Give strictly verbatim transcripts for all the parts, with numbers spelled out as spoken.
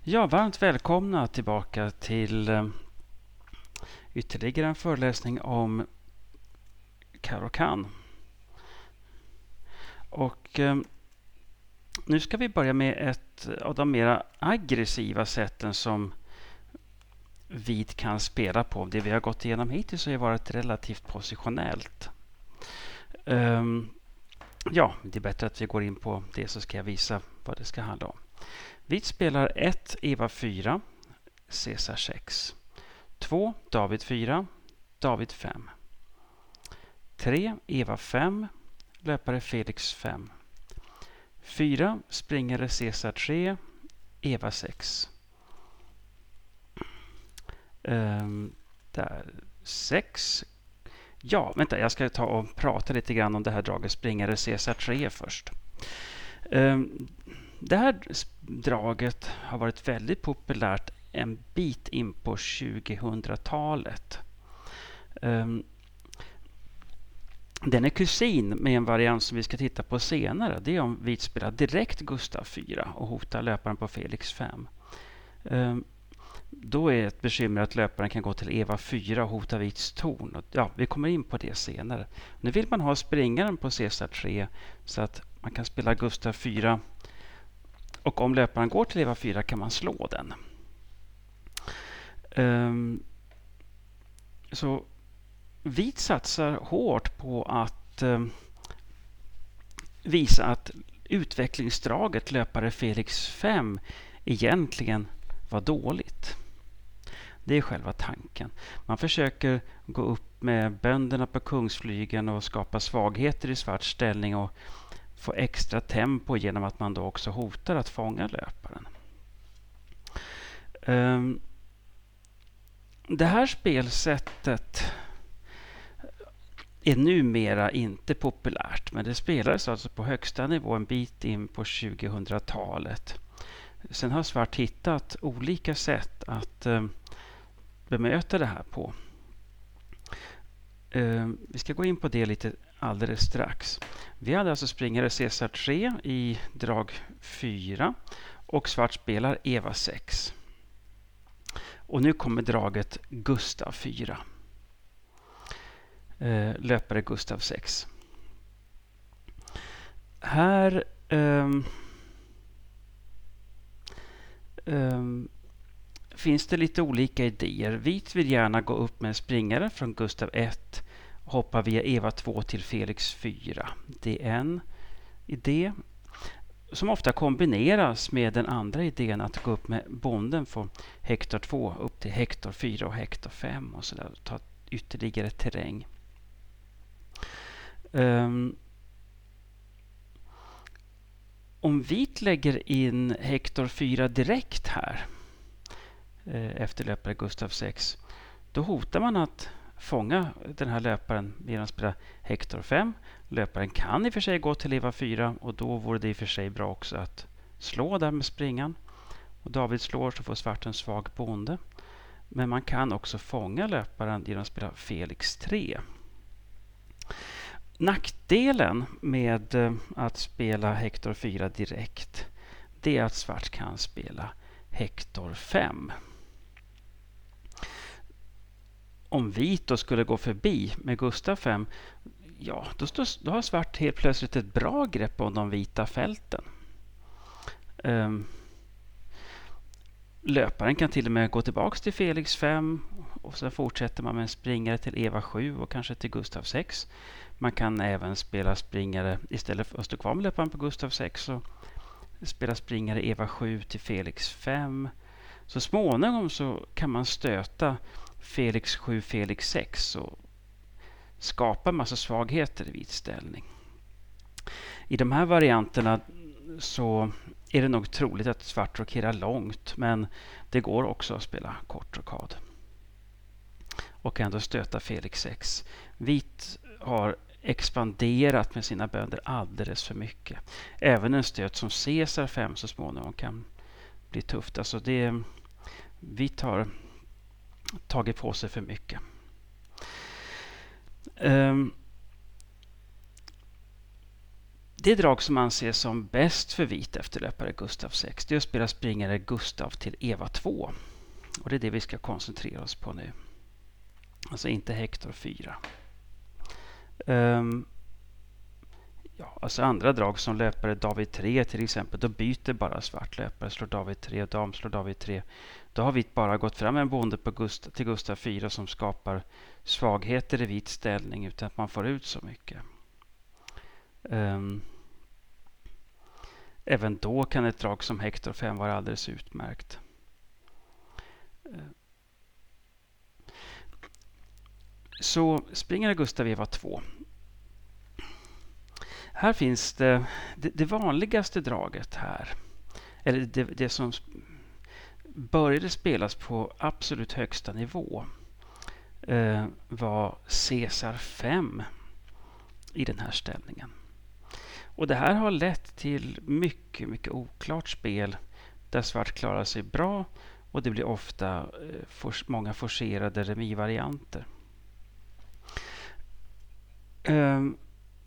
Ja, varmt välkomna tillbaka till eh, ytterligare en föreläsning om Caro-Kann. Och eh, nu ska vi börja med ett av de mera aggressiva sätten som vit kan spela på. Det vi har gått igenom hittills har varit relativt positionellt. Um, ja, det är bättre att vi går in på det, så ska jag visa vad det ska handla om. Vit spelar ett, Eva fyra, Caesar sex. två, David fyra, David fem. tre, Eva fem, löpare Felix fem. fyra, springare Caesar tre, Eva sex. Um, där, sex. Ja, vänta, jag ska ta och prata lite grann om det här draget springare Caesar tre först. Um, det här draget har varit väldigt populärt en bit in på tjugohundratalet. Um, den är kusin med en variant som vi ska titta på senare. Det är om vit spelar direkt Gustav fyra och hotar löparen på Felix fem. Um, då är ett bekymmer att löparen kan gå till Eva fyra och hota vits torn. Ja, vi kommer in på det senare. Nu vill man ha springaren på Caesar tre så att man kan spela Gustav fyra. Och om löparen går till Eva fyra kan man slå den. Um, så vit satsar hårt på att um, visa att utvecklingsdraget löpare Felix fem egentligen var dåligt. Det är själva tanken. Man försöker gå upp med bönderna på kungsflygen och skapa svagheter i svart ställning och få extra tempo genom att man då också hotar att fånga löparen. Um, det här spelsättet är numera inte populärt, men det spelades alltså på högsta nivå en bit in på tjugohundratalet. Sen har svart hittat olika sätt att um, bemöta det här på. Um, vi ska gå in på det lite alldeles strax. Vi hade alltså springare Caesar tre i drag fyra och svart spelar Eva sex. Och nu kommer draget Gustav fyra. Uh, löpare Gustav sex. Här um, um, finns det lite olika idéer. Vit vill gärna gå upp med en springare från Gustav ett och hoppa via Eva två till Felix fyra. Det är en idé som ofta kombineras med den andra idén att gå upp med bonden från Hektor två upp till Hektor fyra och Hektor fem och så där, ta ytterligare terräng. Um, om vit lägger in Hektor fyra direkt här efter löpare Gustav sex, då hotar man att fånga den här löparen genom att spela Hektor fem. Löparen kan i och för sig gå till Eva fyra och då vore det i och för sig bra också att slå där med springan. Och David slår så får svart en svag bonde. Men man kan också fånga löparen genom att spela Felix tre. Nackdelen med att spela Hektor fyra direkt, det är att svart kan spela Hektor fem. Om vit då skulle gå förbi med Gustav fem, ja, då, stå, då har svart helt plötsligt ett bra grepp om de vita fälten. Um, löparen kan till och med gå tillbaka till Felix fem och så fortsätter man med en springare till Eva sju och kanske till Gustav sex. Man kan även spela springare istället för att stå kvar med löparen på Gustav sex och spela springare Eva sju till Felix fem. Så småningom så kan man stöta Felix sju, Felix sex och skapa en massa svagheter i vit ställning. I de här varianterna så är det nog troligt att svart rokerar långt, men det går också att spela kort rokad. Och ändå stöta Felix sex. Vit har expanderat med sina bönder alldeles för mycket. Även en stöt som Caesar fem så småningom kan bli tufft. Alltså det, vit har tagit på sig för mycket. Um, Det drag som anses som bäst för vit efter löpare Gustav sex, det är att spela springare Gustav till Eva två. Och det är det vi ska koncentrera oss på nu. Alltså inte Hector fyra. Um, ja, alltså andra drag som löpare David tre till exempel, då byter bara svart löpare, slår David tre, dam slår David tre. Då har vit bara gått fram en bonde på Gustav, till Gustav fyra som skapar svagheter i vit ställning utan att man får ut så mycket. Um, även då kan ett drag som Hector fem vara alldeles utmärkt. Uh. Så springare Gustav Eva två. Här finns det, det, det vanligaste draget här. Eller det, det som började spelas på absolut högsta nivå eh, var Caesar fem i den här ställningen. Och det här har lett till mycket, mycket oklart spel där svart klarar sig bra och det blir ofta eh, for, många forcerade remisvarianter. Um,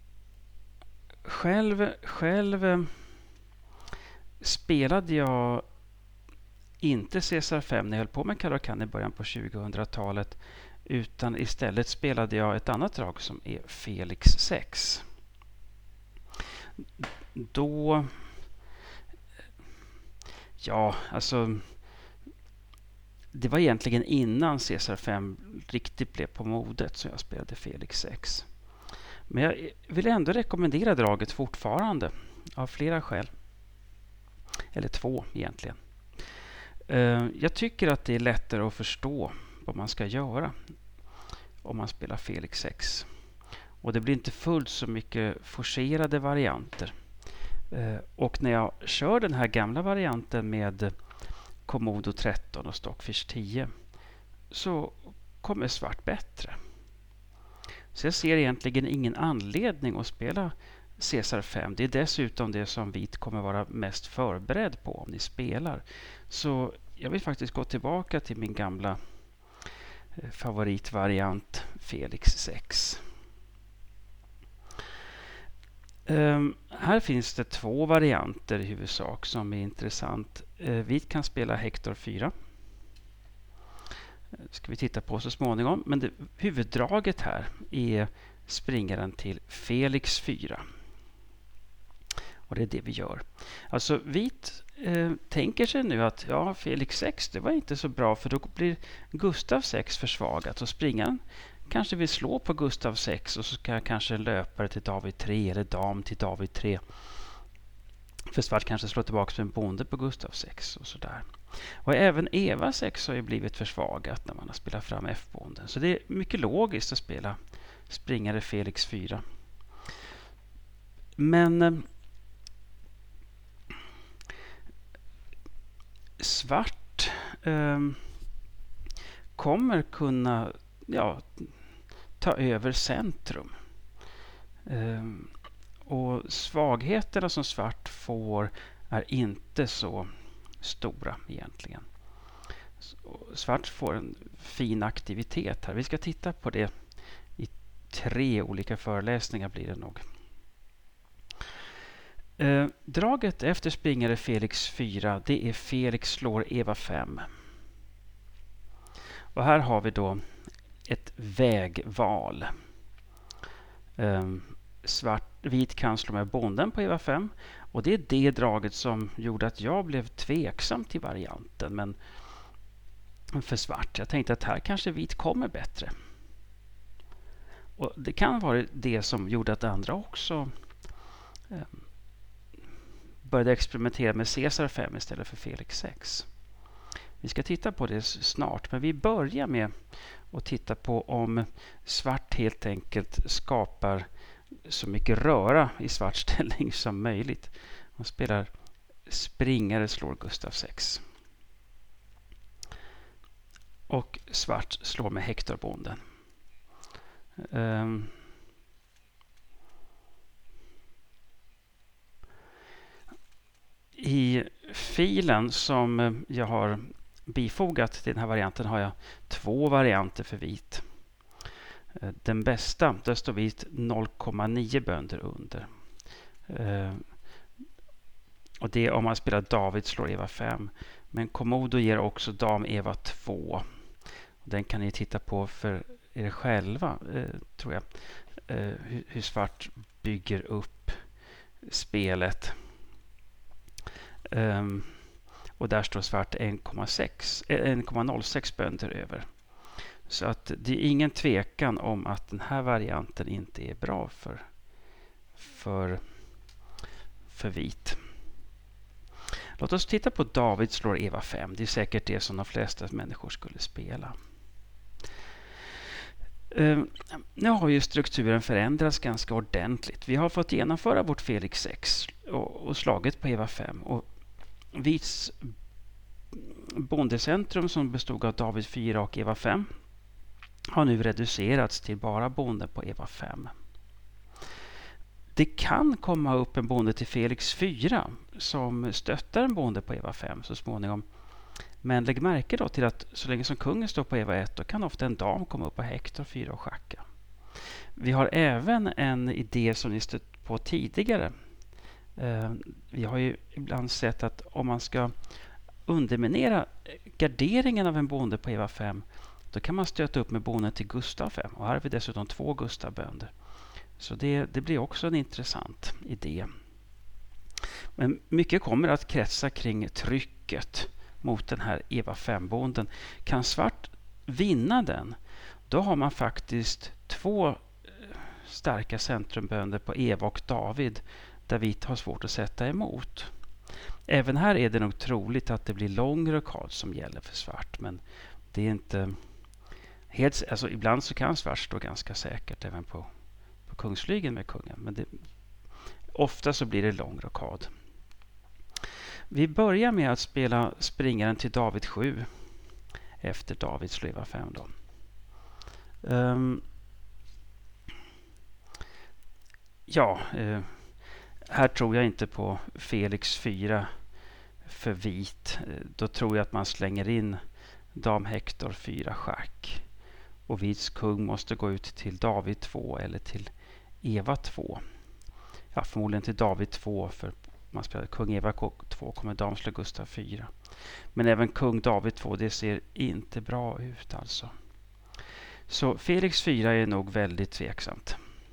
själv själv um, spelade jag inte Caesar fem när jag höll på med Caro-Kann i början på tjugohundratalet, utan istället spelade jag ett annat drag som är Felix sex. Då... Ja, alltså... Det var egentligen innan Caesar fem riktigt blev på modet så jag spelade Felix sex. Men jag vill ändå rekommendera draget fortfarande av flera skäl. Eller två egentligen. Jag tycker att det är lättare att förstå vad man ska göra om man spelar Felix sex. Och det blir inte fullt så mycket forcerade varianter. Och när jag kör den här gamla varianten med Komodo tretton och Stockfish tio så kommer svart bättre. Så jag ser egentligen ingen anledning att spela Caesar fem. Det är dessutom det som vit kommer vara mest förberedd på om ni spelar. Så jag vill faktiskt gå tillbaka till min gamla favoritvariant Felix sex. Um, här finns det två varianter i huvudsak som är intressant. Uh, vit kan spela Hector fyra. Det ska vi titta på så småningom. Men det, huvuddraget här är springaren till Felix fyra. Och det är det vi gör. Alltså vit eh, tänker sig nu att ja, Felix sex det var inte så bra för då blir Gustav sex försvagat och springaren kanske vill slå på Gustav sex och så ska kanske löpare till David tre eller dam till David tre. För svart kanske slår tillbaka med en bonde på Gustav sex och sådär. Och även Eva sex har ju blivit försvagat när man har spelat fram F-bonden. Så det är mycket logiskt att spela springare Felix fyra. Men eh, svart eh, kommer kunna ja, ta över centrum. Eh, och svagheterna som svart får är inte så stora egentligen. Svart får en fin aktivitet här. Vi ska titta på det i tre olika föreläsningar blir det nog. Eh, draget efter springare Felix fyra det är Felix slår Eva fem. Och här har vi då ett vägval. Eh, svart, vit kan slå med bonden på Eva fem. Och det är det draget som gjorde att jag blev tveksam till varianten. Men för svart. Jag tänkte att här kanske vit kommer bättre. Och det kan vara det som gjorde att andra också eh, började experimentera med Caesar fem istället för Felix sex. Vi ska titta på det snart. Men vi börjar med att titta på om svart helt enkelt skapar så mycket röra i svart ställning som möjligt. Man spelar springare slår Gustav sex. Och svart slår med Hectorbonden. Um. I filen som jag har bifogat till den här varianten har jag två varianter för vit. Den bästa, där står vit noll komma nio bönder under. Eh, och det är om man spelar David slår Eva fem. Men Komodo ger också dam Eva två. Den kan ni titta på för er själva, eh, tror jag. Eh, hur, hur svart bygger upp spelet. Um, och där står svart en komma noll sex bönder över. Så att det är ingen tvekan om att den här varianten inte är bra för, för, för vit. Låt oss titta på David slår Eva fem. Det är säkert det som de flesta människor skulle spela. Uh, nu har ju strukturen förändrats ganska ordentligt. Vi har fått genomföra vårt Felix sex och, och slaget på Eva fem. Och vits bondecentrum som bestod av David fyra och Eva fem har nu reducerats till bara bonde på Eva fem. Det kan komma upp en bonde till Felix fyra som stöttar en bonde på Eva fem så småningom. Men lägg märke då till att så länge som kungen står på Eva ett, då kan ofta en dam komma upp på Hektor fyra och schacka. Vi har även en idé som ni stött på tidigare. Eh, vi har ju ibland sett att om man ska underminera garderingen av en bonde på Eva fem, då kan man stöta upp med bonden till Gustav fem. Och här har vi dessutom två Gustav-bönder. Så det, det blir också en intressant idé. Men mycket kommer att kretsa kring trycket mot den här Eva fem-bonden. Kan svart vinna den, då har man faktiskt två starka centrumbönder på Eva och David där vit har svårt att sätta emot. Även här är det nog troligt att det blir lång rokad som gäller för svart, men det är inte helt, alltså ibland så kan svart stå ganska säkert även på, på kungsflygen med kungen, men det, ofta så blir det lång rokad. Vi börjar med att spela springaren till David sju efter David slår Eva fem då. Um, ja, uh, här tror jag inte på Felix fyra för vit. Då tror jag att man slänger in dam Hektor fyra schack. Och vits kung måste gå ut till David två eller till Eva två. Ja, förmodligen till David två, för man spelar kung Eva två kommer dam slå Gustav fyra. Men även kung David två, det ser inte bra ut alltså. Så Felix fyra är nog väldigt tveksamt.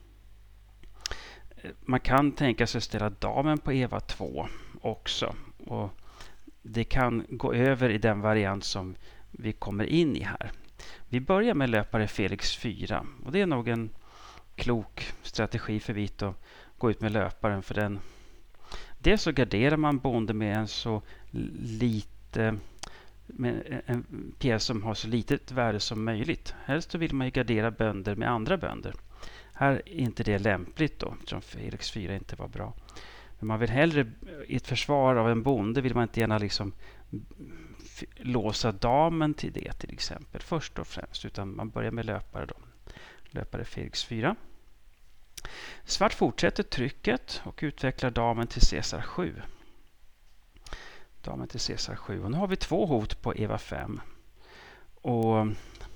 Man kan tänka sig ställa damen på Eva två också. Och det kan gå över i den variant som vi kommer in i här. Vi börjar med löpare Felix fyra. Och det är nog en klok strategi för vit att gå ut med löparen. För den. Dels så garderar man bonden med en så lite, med en pjäs som har så litet värde som möjligt. Helst så vill man ju gardera bönder med andra bönder. Här är inte det lämpligt då, eftersom Felix fyra inte var bra. Men man vill hellre, i ett försvar av en bonde vill man inte gärna liksom låsa damen till det till exempel först och främst, utan man börjar med löpare då. Löpare Felix fyra. Svart fortsätter trycket och utvecklar damen till Caesar sju. Damen till Caesar sju. Och nu har vi två hot på Eva fem. Och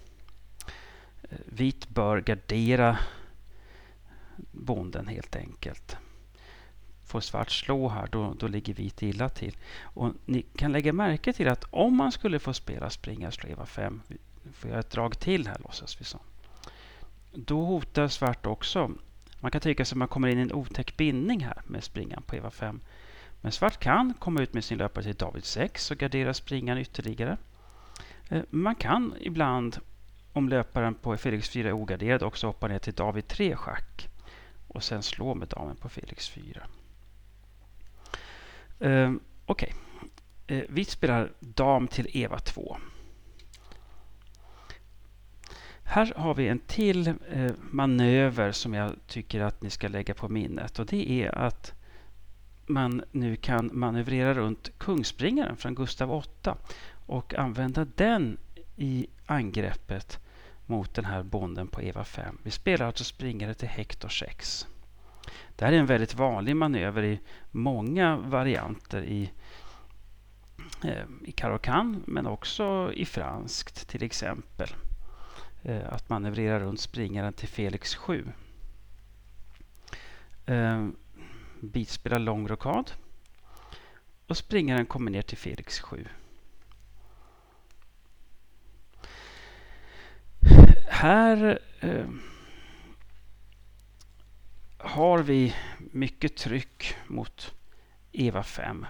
vit bör gardera bonden helt enkelt. Får svart slå här, då, då ligger vit illa till. Och ni kan lägga märke till att om man skulle få spela springa slå Eva fem, får jag ett drag till här låtsas vi så. Då hotar svart också. Man kan tycka sig att man kommer in i en otäck bindning här med springan på Eva fem. Men svart kan komma ut med sin löpare till David sex och gardera springan ytterligare. Man kan ibland, om löparen på Felix fyra är ogarderad, också hoppa ner till David tre schack och sen slå med damen på Felix fyra. Uh, Okej. Okay. Uh, vi spelar dam till Eva två. Här har vi en till uh, manöver som jag tycker att ni ska lägga på minnet. Och det är att man nu kan manövrera runt kungsspringaren från Gustav åtta och använda den i angreppet mot den här bonden på Eva fem. Vi spelar alltså springare till Hektor sex. Det här är en väldigt vanlig manöver i många varianter i, eh, i Caro-Kann, men också i franskt till exempel. Eh, att manövrera runt springaren till Felix sju. Eh, Vit spelar lång rokad. Och springaren kommer ner till Felix sju. Här eh, har vi mycket tryck mot Eva fem.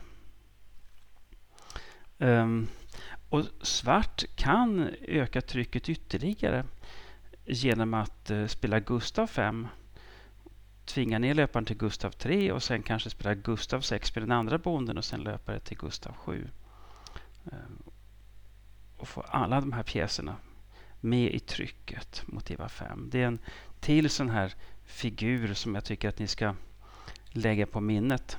Um, och svart kan öka trycket ytterligare genom att uh, spela Gustav fem, tvinga ner löparen till Gustav tre och sen kanske spela Gustav sex på den andra bonden och sen löpare till Gustav sju. Um, och få alla de här pjäserna med i trycket mot Eva fem. Det är en till sån här figur som jag tycker att ni ska lägga på minnet.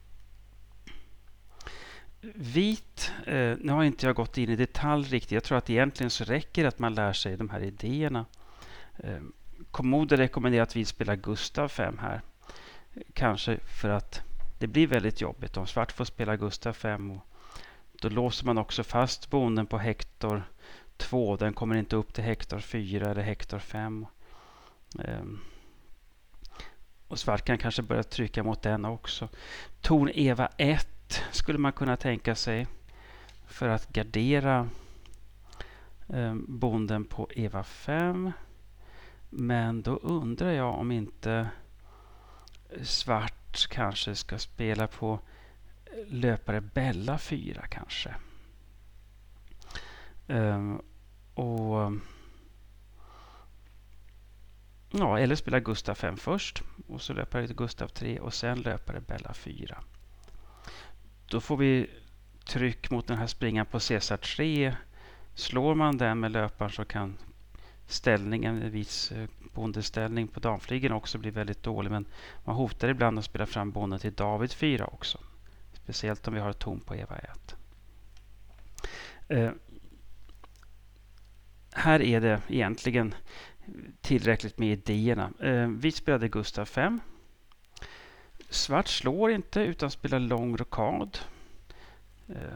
Vit, eh, nu har inte jag gått in i detalj riktigt. Jag tror att egentligen så räcker att man lär sig de här idéerna. Eh, Komodo rekommenderar att vi spelar Gustav fem här. Kanske för att det blir väldigt jobbigt om svart får spela Gustav fem. Och då låser man också fast bonden på Hektor två. Den kommer inte upp till Hektor fyra eller Hektor fem. Eh, och svart kan kanske börja trycka mot den också. Torn Eva ett skulle man kunna tänka sig för att gardera eh, bonden på Eva fem. Men då undrar jag om inte svart kanske ska spela på löpare Bella fyra kanske. Eh, och ja, eller spela Gustav fem först och så löpare till Gustav tre och sen löpare Bella fyra. Då får vi tryck mot den här springan på Caesar tre. Slår man den med löparen så kan ställningen, viss bondeställning på damflygen också bli väldigt dålig. Men man hotar ibland att spela fram bonden till David fyra också. Speciellt om vi har ett torn på Eva ett. Eh, här är det egentligen tillräckligt med idéerna. Eh, vi spelade Gustav fem. Svart slår inte utan spelar lång rokad. Eh,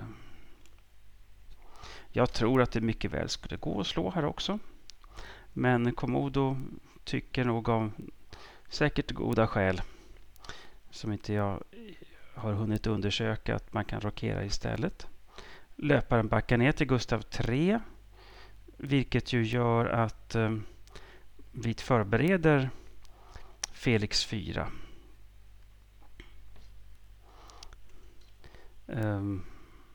jag tror att det mycket väl skulle gå att slå här också. Men Komodo tycker nog om säkert goda skäl som inte jag har hunnit undersöka att man kan rokera istället. Löparen backar ner till Gustav tre, vilket ju gör att eh, vi förbereder Felix fyra. Um,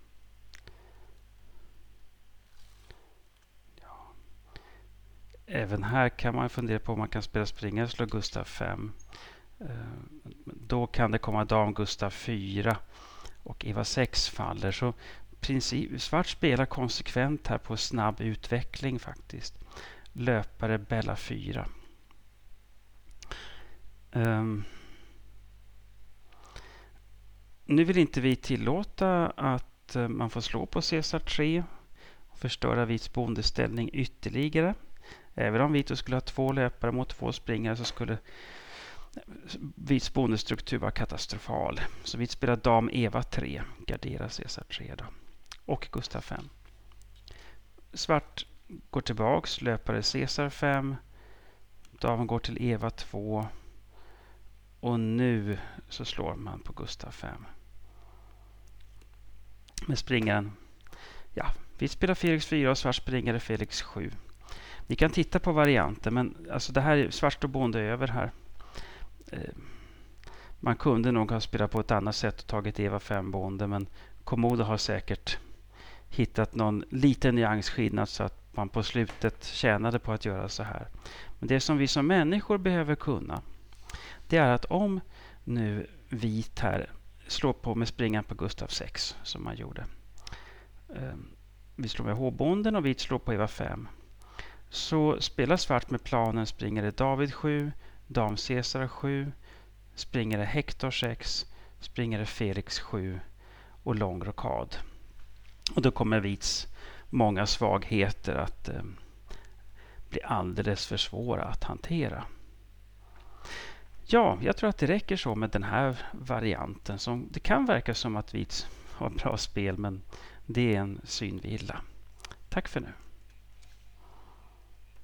ja. Även här kan man fundera på om man kan spela springare och slå Gustav fem. Uh, då kan det komma dam Gustav fyra och Eva sex faller. Så princip, svart spelar konsekvent här på snabb utveckling faktiskt. Löpare Bella fyra. Um, Nu vill inte vi tillåta att man får slå på Caesar tre och förstöra vits bondeställning ytterligare. Även om vit skulle ha två löpare mot två springare så skulle vits bondestruktur vara katastrofal. Så vit spelar dam Eva tre, gardera Caesar tre då. Och Gustav fem. Svart går tillbaks, löpare Caesar fem. Damen går till Eva två. Och nu så slår man på Gustav fem. Med springaren. Ja, vi spelar Felix fyra och svart springare Felix sju. Ni kan titta på varianten, men alltså det här är svart och bonde över här. Eh, man kunde nog ha spelat på ett annat sätt och tagit Eva fem bonde, men Komodo har säkert hittat någon liten nyansskillnad så att man på slutet tjänade på att göra så här. Men det som vi som människor behöver kunna, det är att om nu vit här slår på med springan på Gustav sex som man gjorde. Vi slår med H-bonden och vit slår på Eva fem. Så spelar svart med planen springare David sju, dam Caesar sju, springare Hektor sex, springare Felix sju och lång rokad. Och då kommer vits många svagheter att eh, bli alldeles för svåra att hantera. Ja, jag tror att det räcker så med den här varianten. Som, det kan verka som att vits har bra spel, men det är en synvilla. Tack för nu.